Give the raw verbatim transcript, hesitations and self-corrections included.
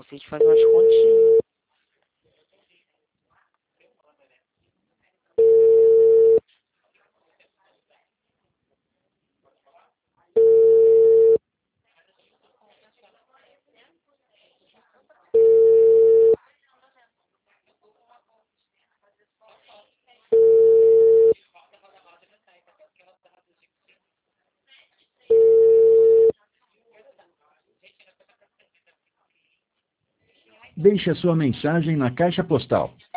vocês fazem umas continhas. Deixe a sua mensagem na caixa postal